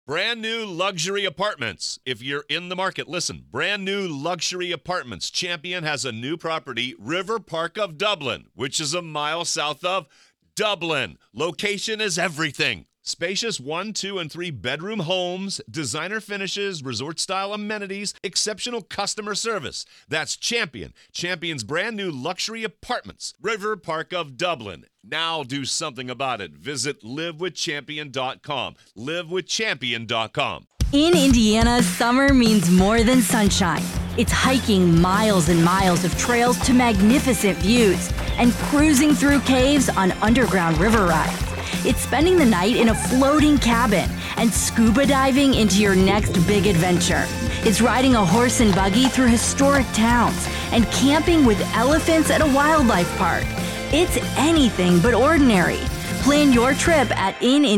Brand new luxury apartments. If you're in the market, listen. Brand new luxury apartments. Champion has a new property, River Park of Dublin, which is a mile south of Dublin. Location is everything. Spacious 1, 2, and 3 bedroom homes, designer finishes, resort-style amenities, exceptional customer service. That's Champion. Champion's brand new luxury apartments, River Park of Dublin. Now do something about it. Visit livewithchampion.com. Livewithchampion.com. In Indiana, summer means more than sunshine. It's hiking miles and miles of trails to magnificent views and cruising through caves on underground river rides. It's spending the night in a floating cabin and scuba diving into your next big adventure. It's riding a horse and buggy through historic towns and camping with elephants at a wildlife park. It's anything but ordinary. Plan your trip at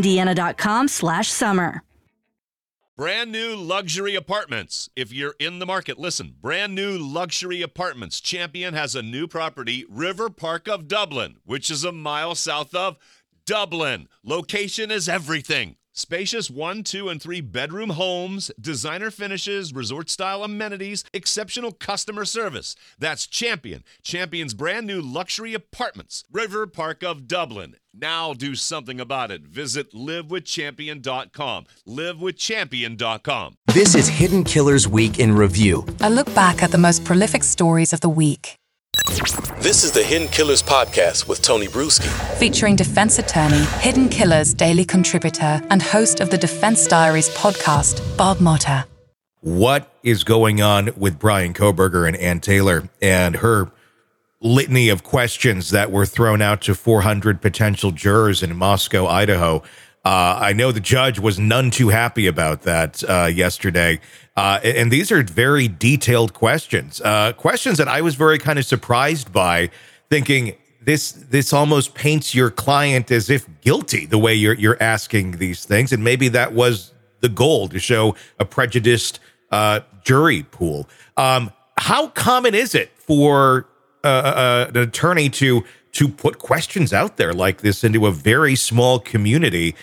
inindiana.com/summer. Brand new luxury apartments. If you're in the market, listen. Brand new luxury apartments. Champion has a new property, River Park of Dublin, which is a mile south of Dublin. Location is everything. Spacious 1, 2, and 3 bedroom homes, designer finishes, resort-style amenities, exceptional customer service. That's Champion. Champion's brand new luxury apartments, River Park of Dublin. Now do something about it. Visit livewithchampion.com. Livewithchampion.com. This is Hidden Killers Week in Review. A look back at the most prolific stories of the week. This is the Hidden Killers Podcast with Tony Bruschi. Featuring defense attorney, Hidden Killers daily contributor, and host of the Defense Diaries podcast, Bob Motta. What is going on with Bryan Kohberger and Ann Taylor and her litany of questions that were thrown out to 400 potential jurors in Moscow, Idaho? I know the judge was none too happy about that yesterday. And these are very detailed questions, questions that I was very kind of surprised by, thinking this almost paints your client as if guilty the way you're asking these things. And maybe that was the goal, to show a prejudiced jury pool. How common is it for an attorney to put questions out there like this into a very small community,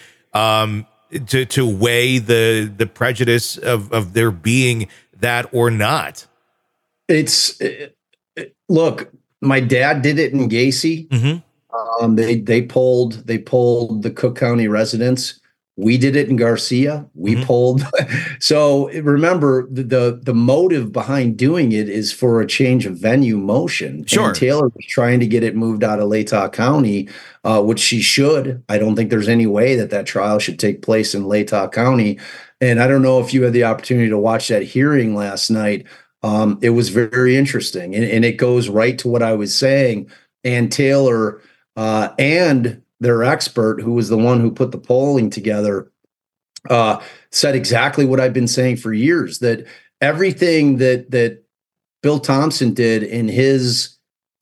to weigh the prejudice of there being that or not? Look, my dad did it in Gacy. Mm-hmm. They polled the Cook County residents. We did it in Garcia. We polled. So remember, the motive behind doing it is for a change of venue motion. Sure. And Taylor was trying to get it moved out of Latah County, which she should. I don't think there's any way that trial should take place in Latah County. And I don't know if you had the opportunity to watch that hearing last night. It was very interesting. And it goes right to what I was saying. And Taylor and their expert, who was the one who put the polling together, said exactly what I've been saying for years, that everything that Bill Thompson did in his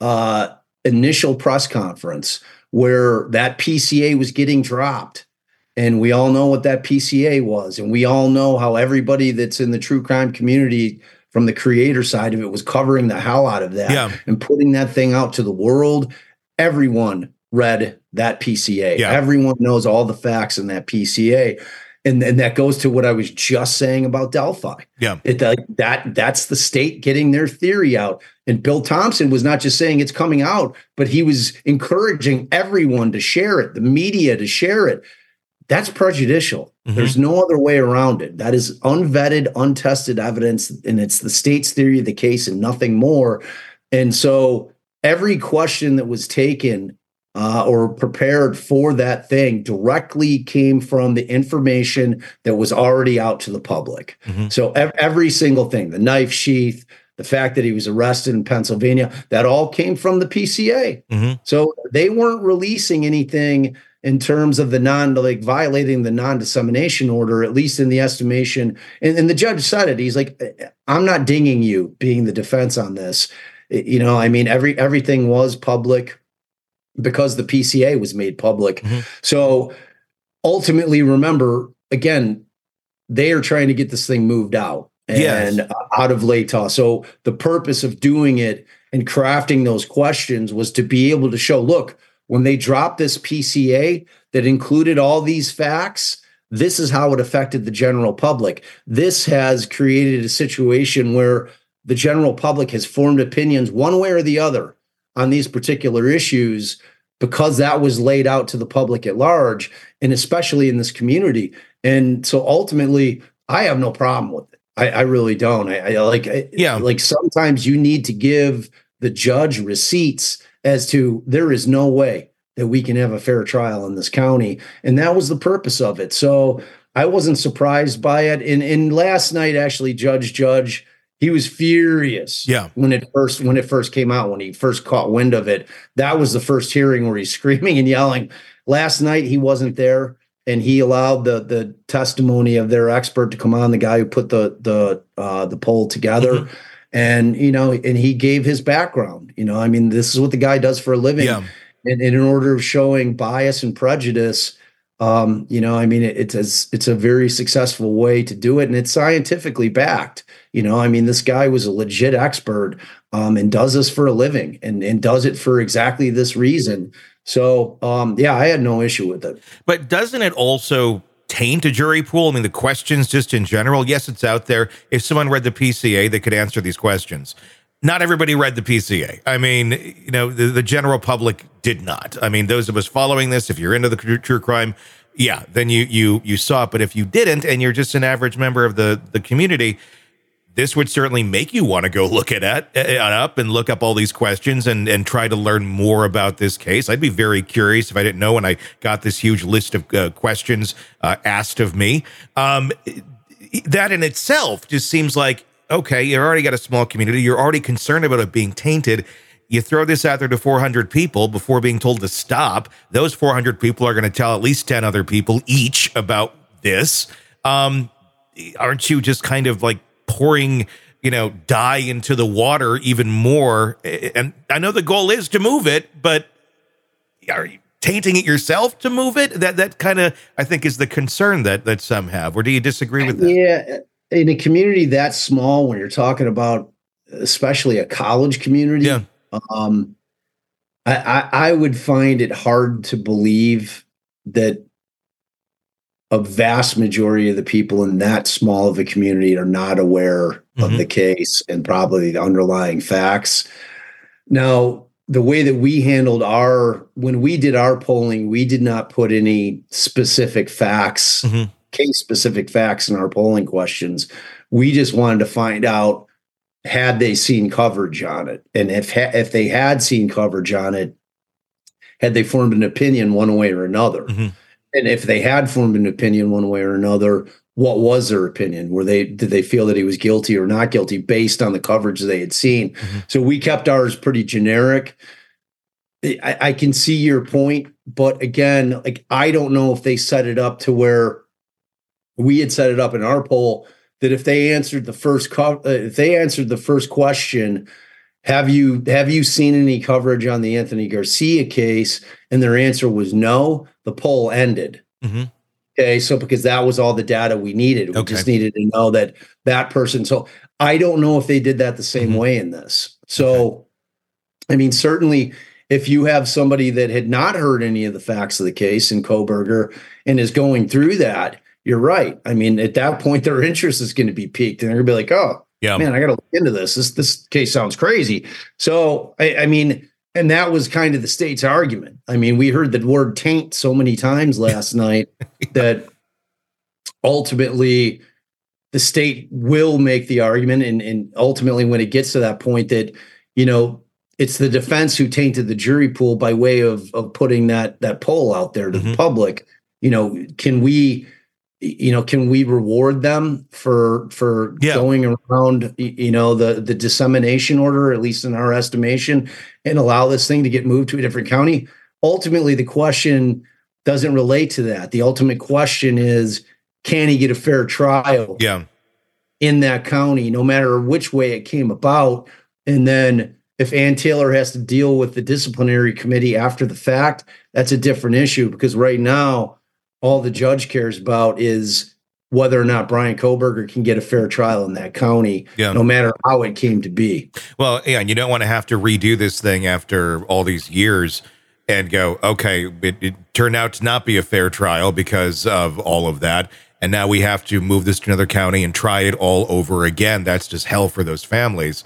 initial press conference, where that PCA was getting dropped, and we all know what that PCA was, and we all know how everybody that's in the true crime community from the creator side of it was covering the hell out of that and putting that thing out to the world. Everyone read that PCA. Yeah. Everyone knows all the facts in that PCA. And that goes to what I was just saying about Delphi. Yeah. That's the state getting their theory out. And Bill Thompson was not just saying it's coming out, but he was encouraging everyone to share it, the media to share it. That's prejudicial. Mm-hmm. There's no other way around it. That is unvetted, untested evidence, and it's the state's theory of the case and nothing more. And so every question that was taken or prepared for that thing directly came from the information that was already out to the public. Mm-hmm. So every single thing, the knife sheath, the fact that he was arrested in Pennsylvania, that all came from the PCA. Mm-hmm. So they weren't releasing anything in terms of violating the non-dissemination order, at least in the estimation. And the judge said it. He's like, I'm not dinging you being the defense on this. I mean, everything was public because the PCA was made public. Mm-hmm. So ultimately, remember, again, they are trying to get this thing moved out and out of Latah. So the purpose of doing it and crafting those questions was to be able to show, look, when they dropped this PCA that included all these facts, This is how it affected the general public. This has created a situation where the general public has formed opinions one way or the other on these particular issues because that was laid out to the public at large, and especially in this community. And so ultimately, I have no problem with it. I really don't. Like sometimes you need to give the judge receipts as to there is no way that we can have a fair trial in this county. And that was the purpose of it. So I wasn't surprised by it. And last night, actually, Judge, he was furious when it first came out, when he first caught wind of it. That was the first hearing where he's screaming and yelling. Last night, he wasn't there, and he allowed the testimony of their expert to come on, the guy who put the poll together. Mm-hmm. And, and he gave his background. I mean, this is what the guy does for a living. Yeah. And in order of showing bias and prejudice, I mean, it's a very successful way to do it, and it's scientifically backed. I mean, this guy was a legit expert and does this for a living and does it for exactly this reason. So, I had no issue with it. But doesn't it also taint a jury pool? I mean, the questions just in general, yes, it's out there. If someone read the PCA, they could answer these questions. Not everybody read the PCA. I mean, the general public did not. I mean, those of us following this, if you're into the true crime, then you saw it. But if you didn't, and you're just an average member of the community, this would certainly make you want to go look at up and look up all these questions and try to learn more about this case. I'd be very curious if I didn't know when I got this huge list of questions asked of me. That in itself just seems like, okay, you already got a small community. You're already concerned about it being tainted. You throw this out there to 400 people before being told to stop. Those 400 people are going to tell at least 10 other people each about this. Aren't you just kind of like pouring, dye into the water even more? And I know the goal is to move it, but are you tainting it yourself to move it? That kind of, I think, is the concern that some have. Or do you disagree with that? Yeah. In a community that small, when you're talking about especially a college community, I would find it hard to believe that a vast majority of the people in that small of a community are not aware of the case and probably the underlying facts. Now, the way that we handled when we did our polling, we did not put any specific facts, case-specific facts in our polling questions. We just wanted to find out, had they seen coverage on it? And if they had seen coverage on it, had they formed an opinion one way or another? Mm-hmm. And if they had formed an opinion one way or another, what was their opinion? Did they feel that he was guilty or not guilty based on the coverage they had seen? Mm-hmm. So we kept ours pretty generic. I can see your point, but again, I don't know if they set it up to where we had set it up in our poll that if they answered the first question, have you seen any coverage on the Anthony Garcia case? And their answer was no, the poll ended. Mm-hmm. Okay. So because that was all the data we needed, we just needed to know that person. So I don't know if they did that the same way in this. So, I mean, certainly if you have somebody that had not heard any of the facts of the case in Kohberger and is going through that, you're right. I mean, at that point, their interest is going to be piqued and they're going to be like, oh, man, I got to look into this. This case sounds crazy. So, I mean, and that was kind of the state's argument. I mean, we heard the word taint so many times last night that ultimately the state will make the argument. And ultimately, when it gets to that point that, it's the defense who tainted the jury pool by way of putting that poll out there to the public. Can we reward them for going around, the dissemination order, at least in our estimation, and allow this thing to get moved to a different county? Ultimately, the question doesn't relate to that. The ultimate question is, can he get a fair trial in that county, no matter which way it came about? And then if Ann Taylor has to deal with the disciplinary committee after the fact, that's a different issue, because right now, all the judge cares about is whether or not Bryan Kohberger can get a fair trial in that county, no matter how it came to be. Well, and you don't want to have to redo this thing after all these years. and go, okay, it turned out to not be a fair trial because of all of that. And now we have to move this to another county and try it all over again. That's just hell for those families.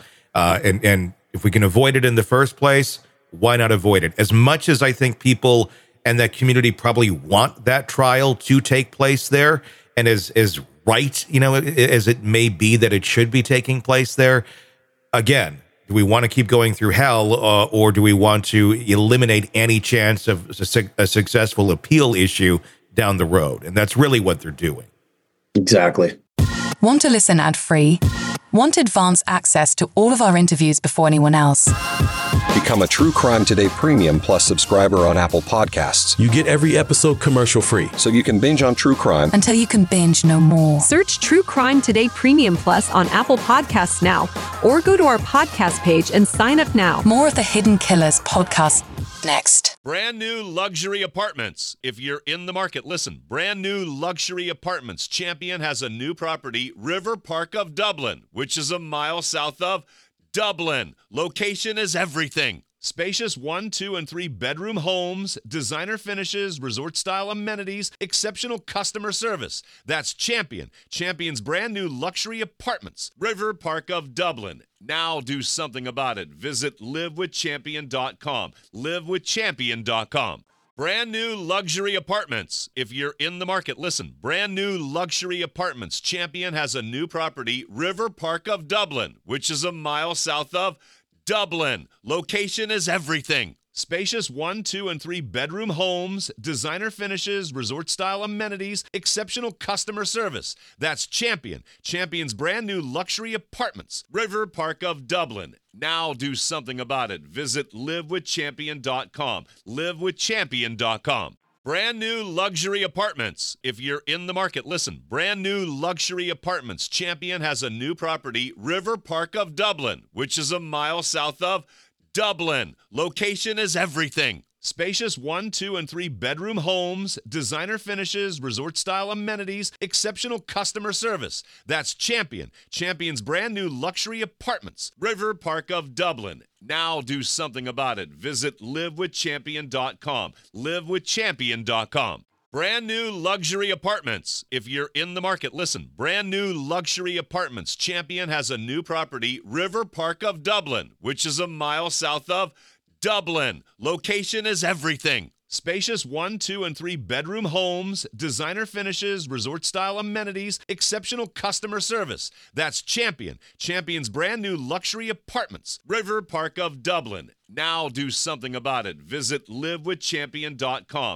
And if we can avoid it in the first place, why not avoid it? As much as I think people and that community probably want that trial to take place there, and as right, as it may be that it should be taking place there, again, do we want to keep going through hell, or do we want to eliminate any chance of a successful appeal issue down the road? And that's really what they're doing. Exactly. Want to listen ad-free? Want advanced access to all of our interviews before anyone else? Become a True Crime Today Premium Plus subscriber on Apple Podcasts. You get every episode commercial-free, so you can binge on true crime until you can binge no more. Search True Crime Today Premium Plus on Apple Podcasts now, or go to our podcast page and sign up now. More of the Hidden Killers podcast next. Brand new luxury apartments. If you're in the market, listen. Brand new luxury apartments. Champion has a new property, River Park of Dublin, which is a mile south of Dublin. Location is everything. Spacious 1, 2, and 3 bedroom homes, designer finishes, resort-style amenities, exceptional customer service. That's Champion. Champion's brand new luxury apartments, River Park of Dublin. Now do something about it. Visit livewithchampion.com. Livewithchampion.com. Brand new luxury apartments. If you're in the market, listen. Brand new luxury apartments. Champion has a new property, River Park of Dublin, which is a mile south of Dublin. Location is everything. Spacious 1, 2, and 3 bedroom homes, designer finishes, resort-style amenities, exceptional customer service. That's Champion. Champion's brand new luxury apartments, River Park of Dublin. Now do something about it. Visit livewithchampion.com. Livewithchampion.com. Brand new luxury apartments. If you're in the market, listen. Brand new luxury apartments. Champion has a new property, River Park of Dublin, which is a mile south of Dublin. Location is everything. Spacious 1, 2, and 3 bedroom homes, designer finishes, resort-style amenities, exceptional customer service. That's Champion. Champion's brand new luxury apartments, River Park of Dublin. Now do something about it. Visit livewithchampion.com. Livewithchampion.com. Brand new luxury apartments. If you're in the market, listen. Brand new luxury apartments. Champion has a new property, River Park of Dublin, which is a mile south of Dublin. Location is everything. Spacious 1, 2, and 3 bedroom homes, designer finishes, resort-style amenities, exceptional customer service. That's Champion. Champion's brand new luxury apartments, River Park of Dublin. Now do something about it. Visit livewithchampion.com.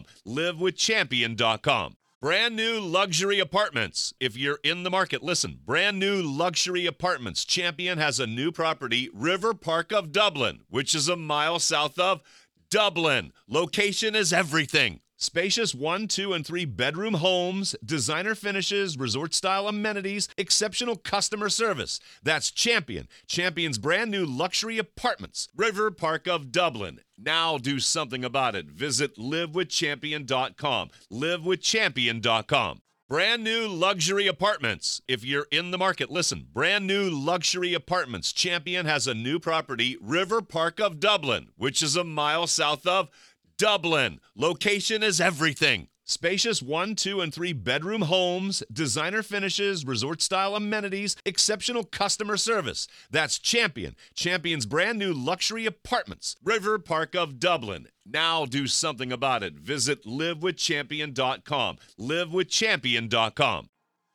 Livewithchampion.com. Brand new luxury apartments. If you're in the market, listen. Brand new luxury apartments. Champion has a new property, River Park of Dublin, which is a mile south of Dublin. Location is everything. Spacious 1, 2, and 3 bedroom homes, designer finishes, resort-style amenities, exceptional customer service. That's Champion. Champion's brand new luxury apartments, River Park of Dublin. Now do something about it. Visit livewithchampion.com. Livewithchampion.com. Brand new luxury apartments. If you're in the market, listen. Brand new luxury apartments. Champion has a new property, River Park of Dublin, which is a mile south of Dublin. Location is everything. Spacious 1, 2, and 3 bedroom homes, designer finishes, resort-style amenities, exceptional customer service. That's Champion. Champion's brand new luxury apartments, River Park of Dublin. Now do something about it. Visit livewithchampion.com. Livewithchampion.com.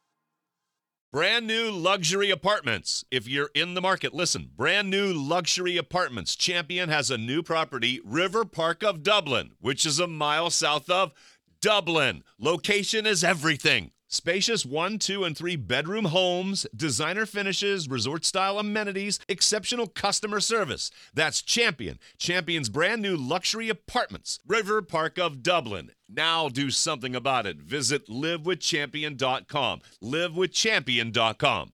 Brand new luxury apartments. If you're in the market, listen. Brand new luxury apartments. Champion has a new property, River Park of Dublin, which is a mile south of Dublin. Location is everything. Spacious 1, 2, and 3 bedroom homes, designer finishes, resort-style amenities, exceptional customer service. That's Champion. Champion's brand new luxury apartments, River Park of Dublin. Now do something about it. Visit livewithchampion.com. Livewithchampion.com.